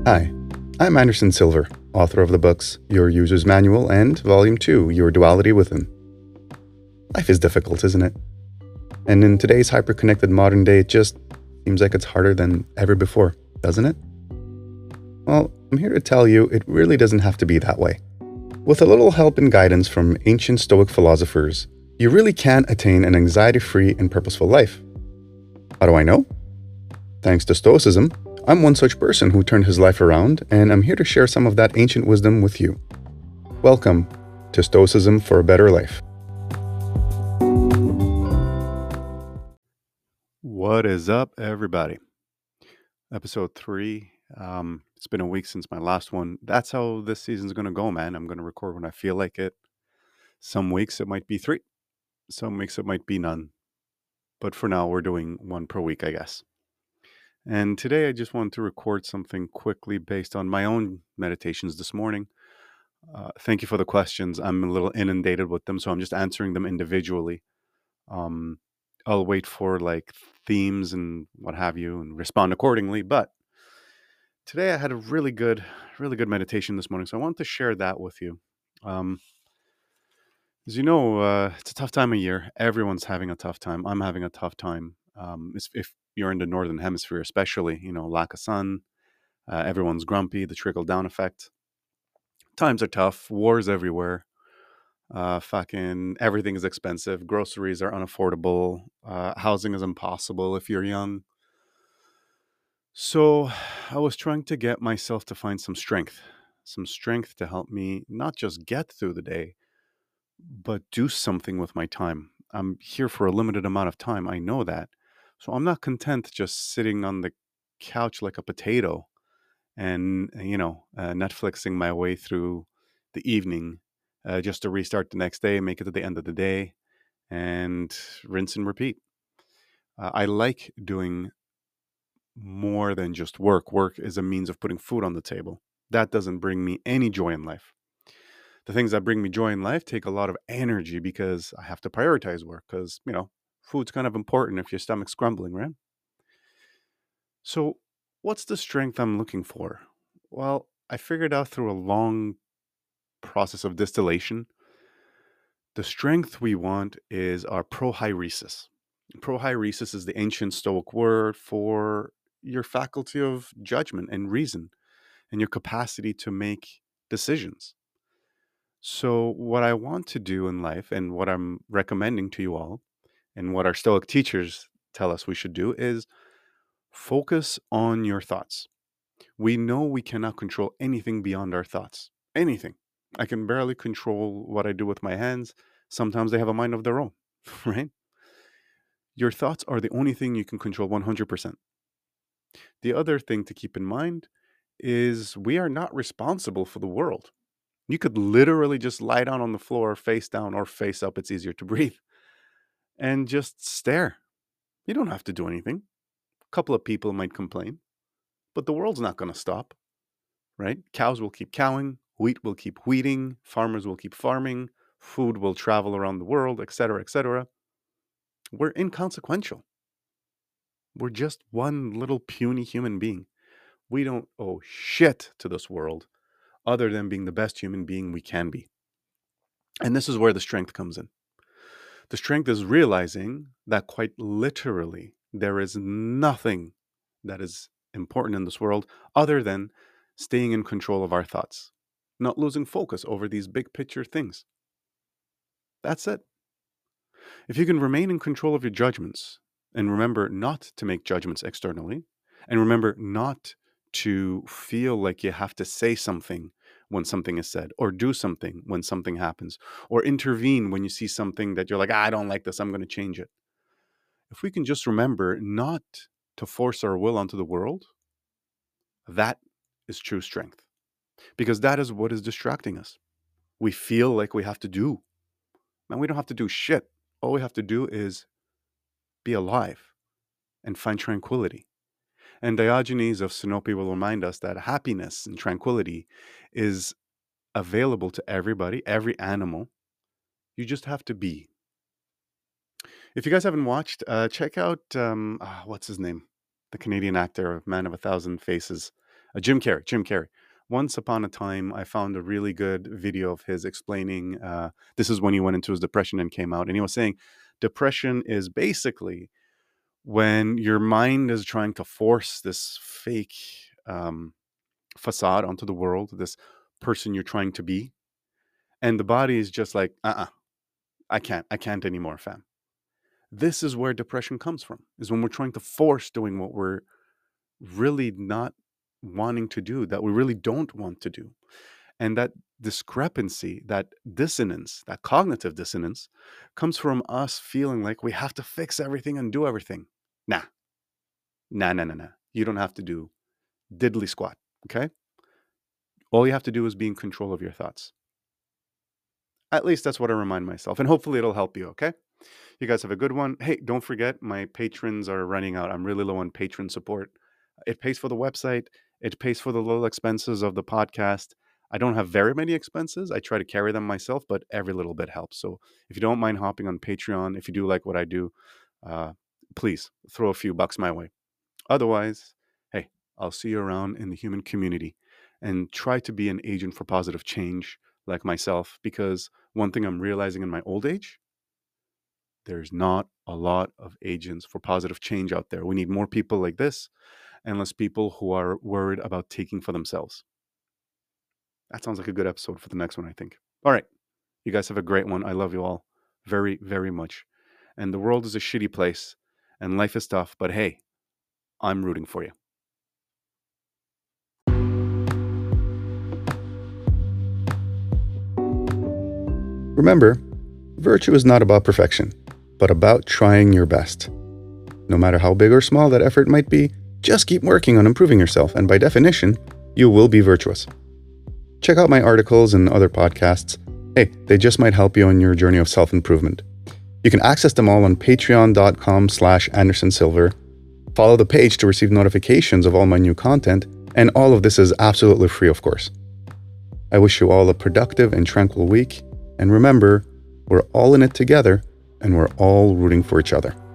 Hi, I'm Anderson Silver, author of the books Your User's Manual and Volume 2, Your Duality Within. Life is difficult, isn't it? And in today's hyper-connected modern day, it just seems like it's harder than ever before, doesn't it? Well, I'm here to tell you it really doesn't have to be that way. With a little help and guidance from ancient Stoic philosophers, you really can attain an anxiety-free and purposeful life. How do I know? Thanks to Stoicism, I'm one such person who turned his life around, and I'm here to share some of that ancient wisdom with you. Welcome to Stoicism for a Better Life. What is up, everybody? Episode 3. It's been a week since my last one. That's how this season's going to go, man. I'm going to record when I feel like it. Some weeks it might be 3. Some weeks it might be none. But for now, we're doing one per week, I guess. And today I just wanted to record something quickly based on my own meditations this morning. Thank you for the questions. I'm a little inundated with them, so I'm just answering them individually. I'll wait for like themes and what have you and respond accordingly. But today I had a really good meditation this morning, so I wanted to share that with you. As you know, it's a tough time of year. Everyone's having a tough time. I'm having a tough time. If you're in the northern hemisphere, especially, lack of sun. Everyone's grumpy. The trickle down effect. Times are tough. Wars everywhere. Fucking everything is expensive. Groceries are unaffordable. Housing is impossible if you're young. So I was trying to get myself to find some strength to help me not just get through the day, but do something with my time. I'm here for a limited amount of time. I know that. So I'm not content just sitting on the couch like a potato and, Netflixing my way through the evening just to restart the next day, make it to the end of the day, and rinse and repeat. I like doing more than just work. Work is a means of putting food on the table. That doesn't bring me any joy in life. The things that bring me joy in life take a lot of energy because I have to prioritize work because, food's kind of important if your stomach's grumbling, right? So, what's the strength I'm looking for? Well, I figured out through a long process of distillation, the strength we want is our prohairesis. Prohairesis is the ancient Stoic word for your faculty of judgment and reason and your capacity to make decisions. So, what I want to do in life and what I'm recommending to you all, and what our Stoic teachers tell us we should do, is focus on your thoughts. We know we cannot control anything beyond our thoughts. Anything. I can barely control what I do with my hands. Sometimes they have a mind of their own, right? Your thoughts are the only thing you can control 100%. The other thing to keep in mind is we are not responsible for the world. You could literally just lie down on the floor, face down or face up, it's easier to breathe, and just stare. You don't have to do anything. A couple of people might complain, but the world's not going to stop, right? Cows will keep cowing, wheat will keep wheating, farmers will keep farming, food will travel around the world, etc., etc. We're inconsequential. We're just one little puny human being. We don't owe shit to this world other than being the best human being we can be. And this is where the strength comes in. The strength is realizing that quite literally there is nothing that is important in this world other than staying in control of our thoughts, not losing focus over these big picture things. That's it. If you can remain in control of your judgments and remember not to make judgments externally, and remember not to feel like you have to say something when something is said, or do something when something happens, or intervene when you see something that you're like, I don't like this, I'm going to change it. If we can just remember not to force our will onto the world, that is true strength. Because that is what is distracting us. We feel like we have to do. Man, we don't have to do shit. All we have to do is be alive and find tranquility. And Diogenes of Sinope will remind us that happiness and tranquility is available to everybody, every animal. You just have to be. If you guys haven't watched, check out, what's his name? The Canadian actor, Man of a Thousand Faces. Jim Carrey. Once upon a time, I found a really good video of his explaining. This is when he went into his depression and came out, and he was saying, depression is basically when your mind is trying to force this fake facade onto the world, this person you're trying to be, and the body is just like, I can't anymore, fam. This is where depression comes from, is when we're trying to force doing what we're really not wanting to do, that we really don't want to do. And that discrepancy, that dissonance, that cognitive dissonance comes from us feeling like we have to fix everything and do everything. Nah. You don't have to do diddly squat, okay? All you have to do is be in control of your thoughts. At least that's what I remind myself, and hopefully it'll help you, okay? You guys have a good one. Hey, don't forget, my patrons are running out. I'm really low on patron support. It pays for the website. It pays for the little expenses of the podcast. I don't have very many expenses. I try to carry them myself, but every little bit helps. So if you don't mind hopping on Patreon, if you do like what I do, please throw a few bucks my way. Otherwise, hey, I'll see you around in the human community, and try to be an agent for positive change like myself, because one thing I'm realizing in my old age, there's not a lot of agents for positive change out there. We need more people like this and less people who are worried about taking for themselves. That sounds like a good episode for the next one, I think. All right. You guys have a great one. I love you all very, very much. And the world is a shitty place and life is tough, but hey, I'm rooting for you. Remember, virtue is not about perfection, but about trying your best. No matter how big or small that effort might be, just keep working on improving yourself, and by definition, you will be virtuous. Check out my articles and other podcasts. Hey, they just might help you on your journey of self-improvement. You can access them all on patreon.com/AndersonSilver. Follow the page to receive notifications of all my new content, and all of this is absolutely free, of course. I wish you all a productive and tranquil week, and remember, we're all in it together, and we're all rooting for each other.